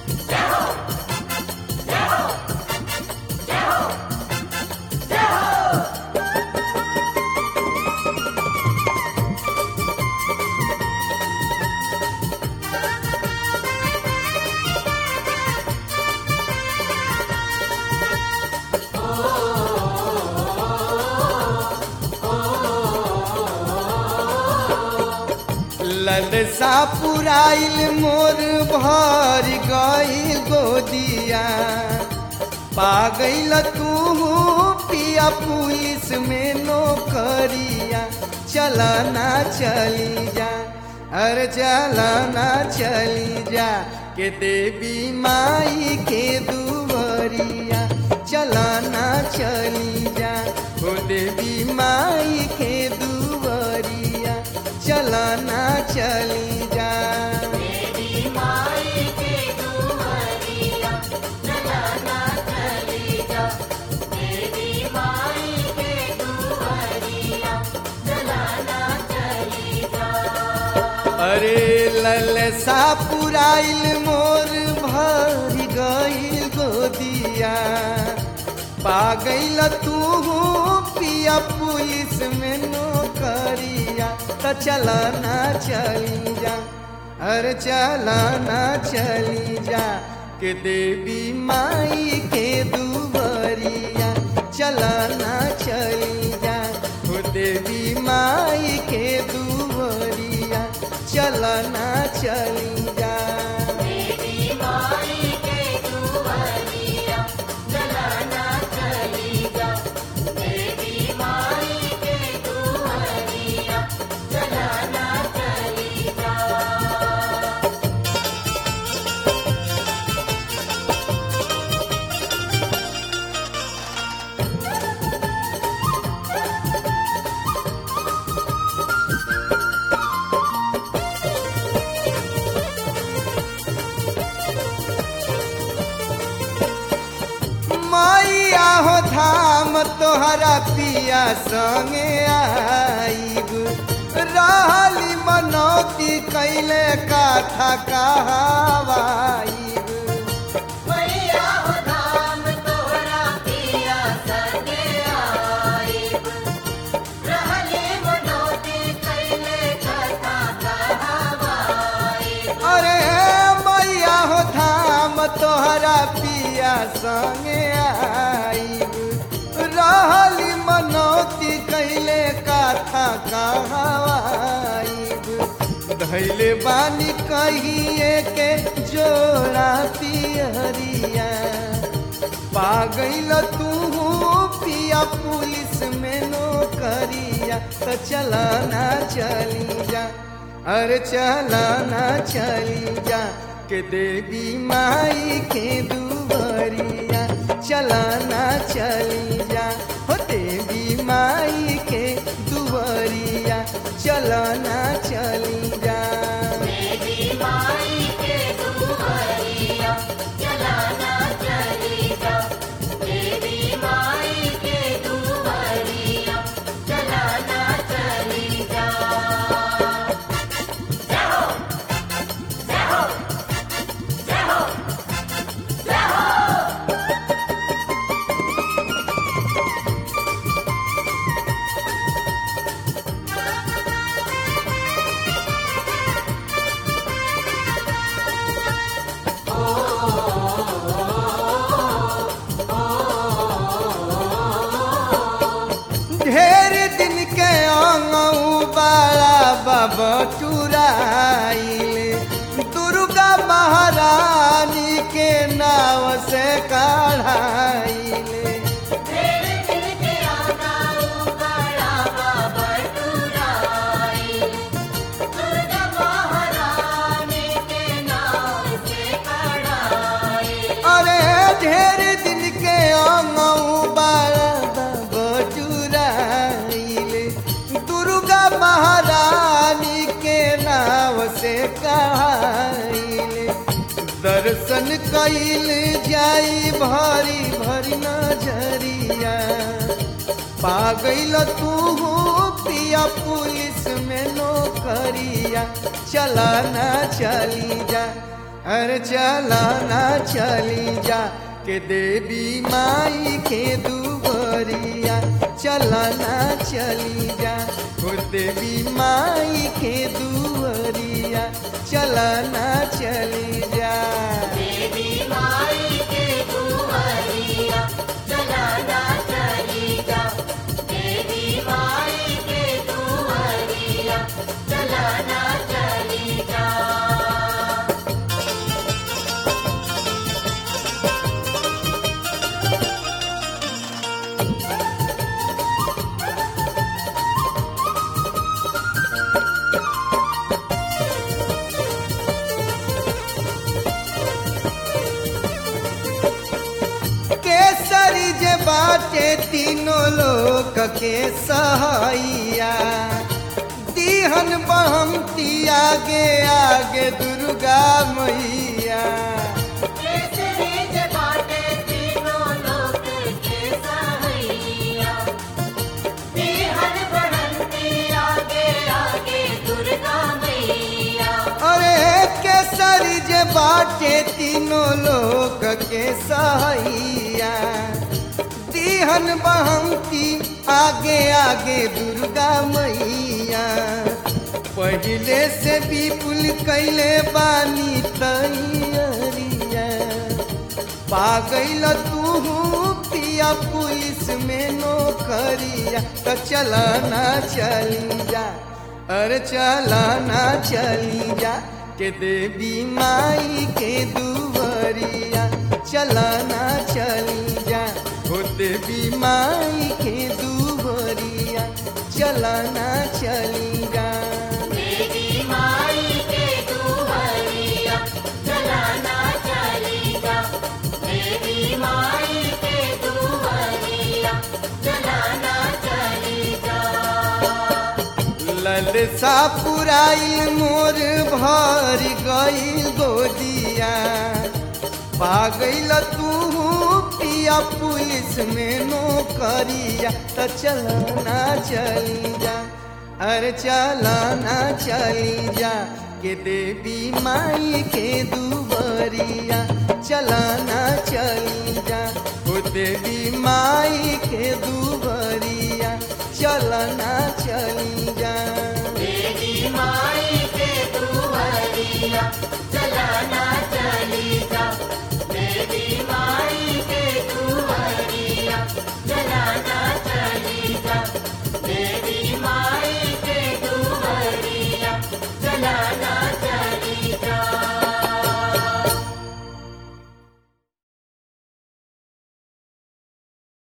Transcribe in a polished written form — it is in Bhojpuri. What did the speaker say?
ललसा पुराइल मोर भर गई गोदिया, पा गईल तू पिया पुलिस में नौकरिया। चलना चली जा, अरे चलना चली जा के देवी माई के दुवरिया। चलना चली जा हो देवी माई के दुवरिया। चलना चली जा देवी माई के दुवरिया। चलना चली जा देवी माई के दुवरिया। चलना चली जा। अरे ललसा पुराइल मोर भर गईल गोदिया, पा गईल तू पिया पुलिस में नौकरिया। त चलना चली जा, अरे चलना चली जा के देवी माई के दुवरिया। चलना चली जा हो देवी माई के दुवरिया। चलना चली जा देवी माई के दुवरिया। चलना चली जा देवी माई के दुवरिया। चलना चली जा। मैया हो धाम तोहरा पिया संगे आईब। रहली मनौती कैले काथा कहावाईब। मैया हो धाम तोहरा पिया संगे आईब। रहली मनौती कैले कथा कहावाईब। अरे मैया हो धाम तोहरा पिया संगे आईब। रहली मनौती कैले काथा कहावाईब। धैले बानी कहिए के जोड़ा पियरिया, पा गईल तू पिया पुलिस में नौकरिया। तो चलना चली जा, अरे चलना चली जा के देवी माई के दुवरिया। चलना चली जा हो देवी माई के दुवरिया। चलना चली जा देवी माई के दुवरिया। चलना चली जा देवी माई के दुवरिया। चलना चली जा। जय हो जय हो जय हो जय हो। ढेर दिन के अंगऊ बाला बाबा चुराइल। दुर्गा महारानी के नाव से काढ़ाइल। तेरे दिल के आगाऊ बड़ा बाबा टुराई। दुर्गा महारानी के नाम से कढ़ाई। अरे ढेर दिन के अंगऊ बाला बाबा चुराइल। दुर्गा महारानी के नाव से कहाइल। दर्शन कैल जाई भरी भरी नजरिया, पा गईल तू पिया पुलिस में नौकरिया। चलना चली जा, अरे चला ना चली जा के देवी माई के दुबरिया चला ना चली जा हो देवी माई के दुबरिया चला ना चली जा देवी माई के दुआरिया चला ना चली जा देवी माई के दुआरिया चला ना चली जा केसरी जे बाटे तीनों लोक के सहाइया दीहन बहमती आगे आगे दुर्गा मैया केसरी जे बाटे तीनों लोक के सहाइया दीहन बढ़ंती आगे आगे दुर्गा मैया अरे केसरी जे बाटे तीनों लोक के सहाइया दीहन बहमती आगे आगे दुर्गा मैया पहले से विपुल कैले बानी तैयारिया पा गइल तू पिया पुलिस में नौकरिया तो चला ना चली जा अरे चला ना चली जा के देवी माई के दुबरिया चला ना चली जा हो देवी माई के दुबरिया चला ना चली जा देवी माई के दुआरिया चला ना चली जा देवी माई के दुआरिया चला ना चली जा ललसा पुराइल मोर भर गइल गोदिया पा गइल तू पिया पुलिस में नौकरिया तो चला ना चली जा अरे चला ना चली जा के देवी माई के दू